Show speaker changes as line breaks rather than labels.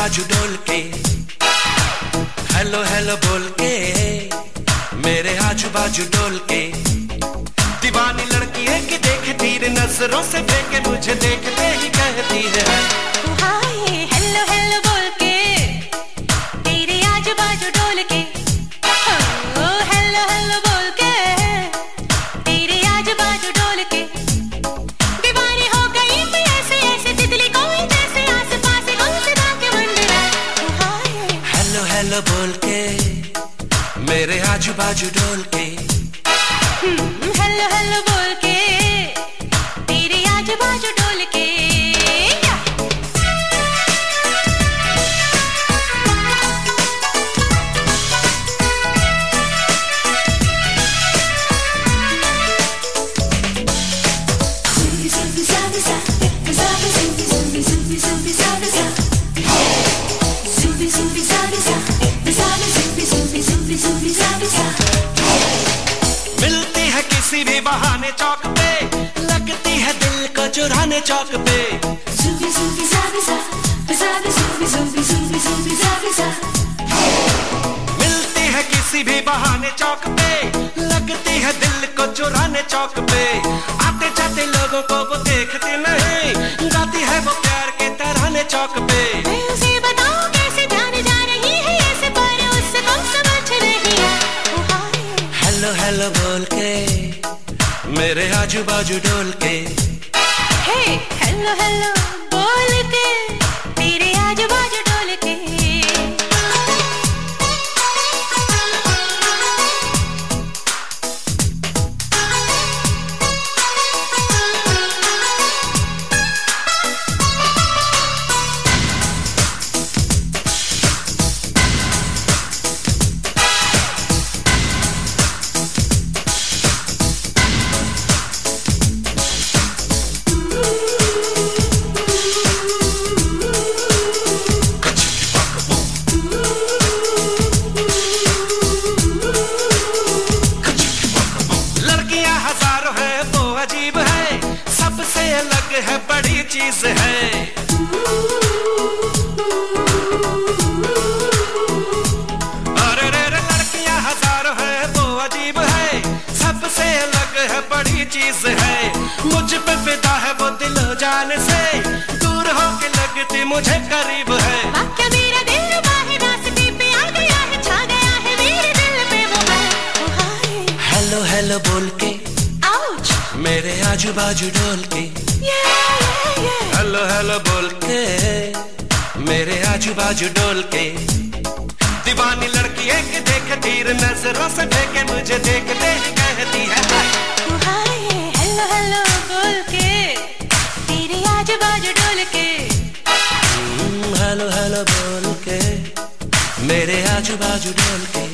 बाजू डोल के, हेलो हेलो बोल के, मेरे आजू बाजू डोल के। दीवानी लड़की है कि देखती रे नजरों से फेंके, मुझे देखते ही कहती है
हाय हेलो हेलो बोल के, तेरे आजू बाजू डोल के। ओ हेलो हेलो बोल के, तेरे आजू बाजू डोल के। दीवानी हो गई मैं ऐसे ऐसे तितली कोई जैसे, आस पास गुमसुमा के मंडरा। हाय
हेलो हेलो बोल के, मेरे आजू बाजू डोल के।
हेलो हेलो बोल के, तेरे आजू बाजू डोल के।
मिलती है किसी भी बहाने चौक पे, लगती है दिल को चुराने चौक पे। मिलती है किसी भी बहाने चौक पे, लगती है दिल को चुराने चौक पे। आते जाते लोगों को वो देखती नहीं, गाती है वो प्यार के तराने चौक पे।
मैं उसे बताऊं कैसे ध्यान जा रही है ऐसे, पर उसको समझ रही है।
हेलो हेलो बोल के, मेरे आजू बाजू डोल के।
हे हेलो हेलो बोल के, तेरे आजू बाजू डोल के। अजीब है, सबसे अलग है, बड़ी चीज है। अरे रे रे लड़कियां हजारों है, वो अजीब है, सबसे अलग है, बड़ी चीज है। मुझ पे फिदा है वो दिलो जान से, दूर होके लगती मुझे करीब है। वाक्य मेरा दिल बाहे रास्ते पे आ गया है, छा गया है मेरे दिल पे वो है।
हेलो हेलो बोल के, मेरे आजू बाजू डोल के। हेलो हेलो बोल के, मेरे आजू बाजू डोल के। दीवानी लड़की है कि देखती रे नजरों से फेंके, मुझे देखते ही कहती है
हाय हेलो हेलो बोल के, तेरे आजू बाजू डोल के।
हेलो हेलो बोल के, मेरे आजू बाजू डोल के।